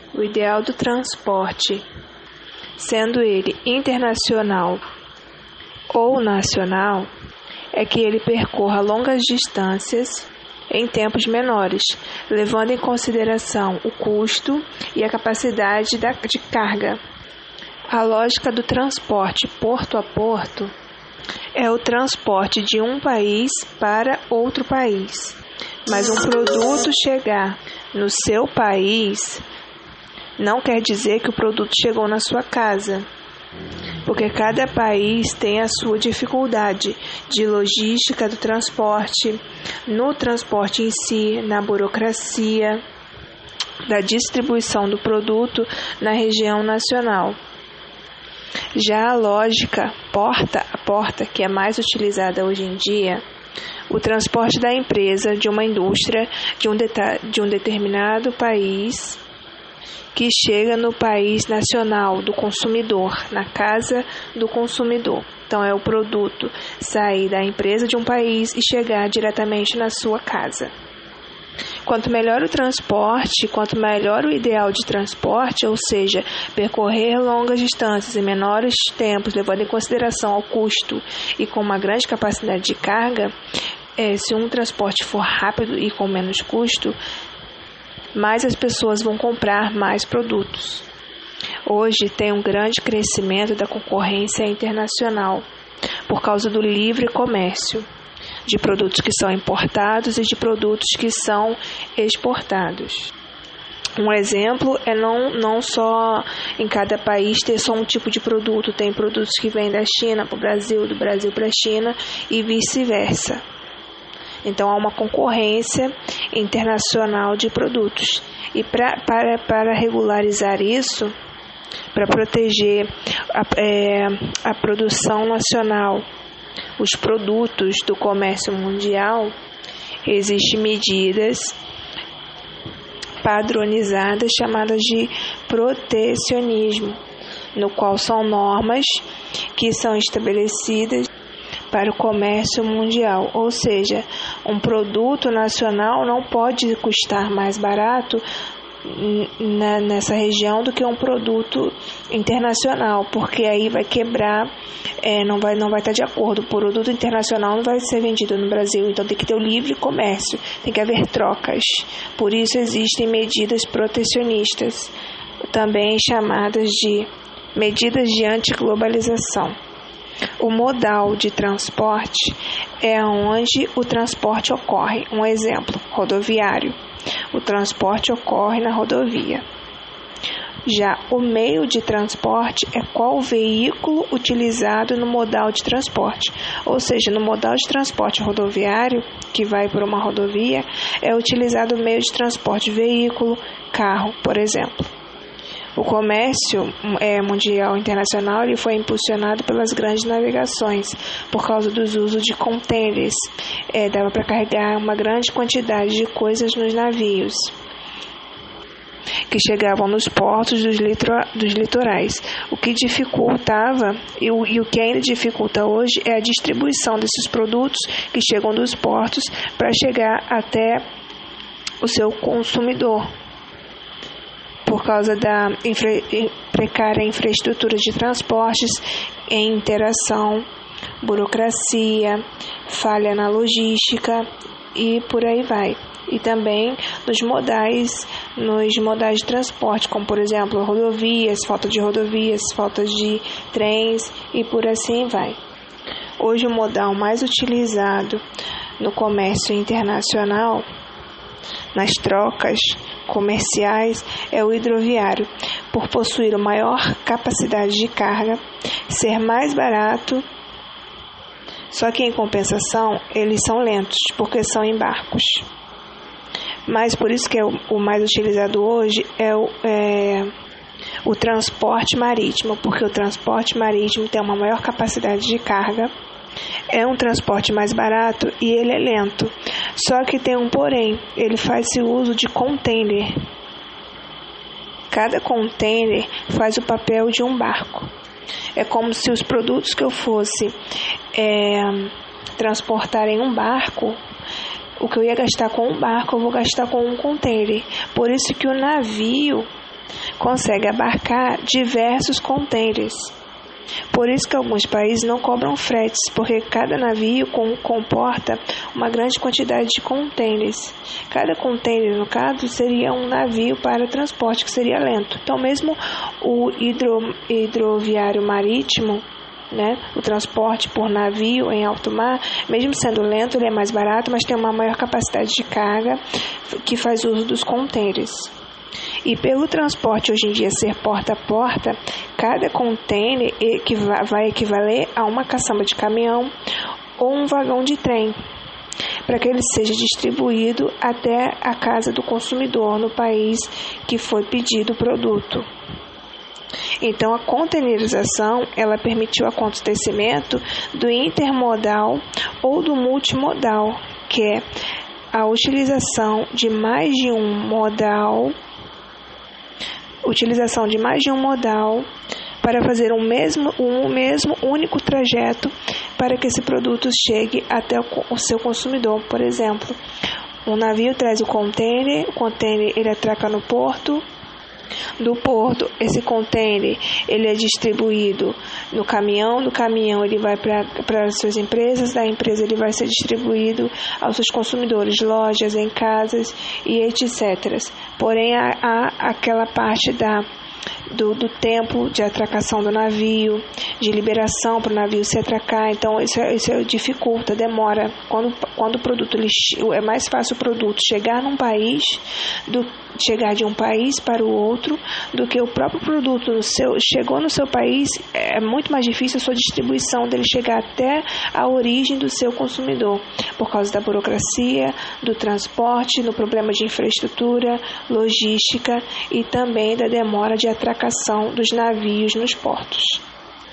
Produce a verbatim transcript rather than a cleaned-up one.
O ideal do transporte, sendo ele internacional ou nacional, é que ele percorra longas distâncias em tempos menores, levando em consideração o custo e a capacidade da, de carga. A lógica do transporte porto a porto é o transporte de um país para outro país, mas um produto chegar no seu país não quer dizer que o produto chegou na sua casa, porque cada país tem a sua dificuldade de logística do transporte, no transporte em si, na burocracia, da distribuição do produto na região nacional. Já a lógica porta a porta, que é mais utilizada hoje em dia, o transporte da empresa, de uma indústria, de um, de um determinado país, que chega no país nacional do consumidor, na casa do consumidor. Então, é o produto sair da empresa de um país e chegar diretamente na sua casa. Quanto melhor o transporte, quanto melhor o ideal de transporte, ou seja, percorrer longas distâncias em menores tempos, levando em consideração ao custo e com uma grande capacidade de carga, é, se um transporte for rápido e com menos custo, mais as pessoas vão comprar mais produtos. Hoje tem um grande crescimento da concorrência internacional por causa do livre comércio, de produtos que são importados e de produtos que são exportados. Um exemplo é não, não só em cada país ter só um tipo de produto, tem produtos que vêm da China para o Brasil, do Brasil para a China e vice-versa. Então, há uma concorrência internacional de produtos. E pra, para, para regularizar isso, para proteger a, é, a produção nacional, os produtos do comércio mundial, existem medidas padronizadas chamadas de protecionismo, no qual são normas que são estabelecidas para o comércio mundial, ou seja, um produto nacional não pode custar mais barato na, nessa região do que um produto internacional, porque aí vai quebrar, é, não vai não vai estar de acordo. O produto internacional não vai ser vendido no Brasil, então tem que ter o livre comércio, tem que haver trocas. Por isso existem medidas protecionistas, também chamadas de medidas de antiglobalização. O modal de transporte é onde o transporte ocorre. Um exemplo, rodoviário. O transporte ocorre na rodovia. Já o meio de transporte é qual veículo utilizado no modal de transporte. Ou seja, no modal de transporte rodoviário, que vai por uma rodovia, é utilizado o meio de transporte veículo, carro, por exemplo. O comércio é, mundial internacional ele foi impulsionado pelas grandes navegações, por causa dos usos de contêineres. É, dava para carregar uma grande quantidade de coisas nos navios, que chegavam nos portos dos, litor- dos litorais. O que dificultava, e o, e o que ainda dificulta hoje, é a distribuição desses produtos que chegam dos portos para chegar até o seu consumidor, por causa da infra, precária infraestrutura de transportes em interação, burocracia, falha na logística e por aí vai. E também nos modais, nos modais de transporte, como por exemplo rodovias, falta de rodovias, falta de trens e por assim vai. Hoje o modal mais utilizado no comércio internacional, nas trocas comerciais, é o hidroviário, por possuir maior capacidade de carga, ser mais barato, só que em compensação eles são lentos, porque são em barcos. Mas por isso que é o, o mais utilizado hoje é o, é o transporte marítimo, porque o transporte marítimo tem uma maior capacidade de carga, é um transporte mais barato e ele é lento. Só que tem um porém, ele faz o uso de container. Cada container faz o papel de um barco. É como se os produtos que eu fosse é, transportar em um barco, o que eu ia gastar com um barco, eu vou gastar com um container. Por isso que o navio consegue abarcar diversos contêineres. Por isso que alguns países não cobram fretes, porque cada navio com, comporta uma grande quantidade de contêineres. Cada contêiner, no caso, seria um navio para transporte, que seria lento. Então, mesmo o hidro, hidroviário marítimo, né, o transporte por navio em alto mar, mesmo sendo lento, ele é mais barato, mas tem uma maior capacidade de carga que faz uso dos contêineres. E pelo transporte hoje em dia ser porta a porta, cada container vai equivaler a uma caçamba de caminhão ou um vagão de trem, para que ele seja distribuído até a casa do consumidor no país que foi pedido o produto. Então, a containerização, ela permitiu o acontecimento do intermodal ou do multimodal, que é a utilização de mais de um modal utilização de mais de um modal para fazer um mesmo, um mesmo único trajeto para que esse produto chegue até o, o seu consumidor. Por exemplo, um navio traz o container, o container ele atraca no porto, do porto esse container ele é distribuído no caminhão, do caminhão ele vai para as suas empresas, da empresa ele vai ser distribuído aos seus consumidores, lojas, em casas e etcétera. Porém, há, há aquela parte da Do, do tempo de atracação do navio, de liberação para o navio se atracar, então isso, isso dificulta, demora. Quando, quando o produto, é mais fácil o produto chegar num país, do, chegar de um país para o outro, do que o próprio produto no seu, chegou no seu país, é muito mais difícil a sua distribuição dele chegar até a origem do seu consumidor, por causa da burocracia, do transporte, no problema de infraestrutura, logística e também da demora de atracação dos navios nos portos.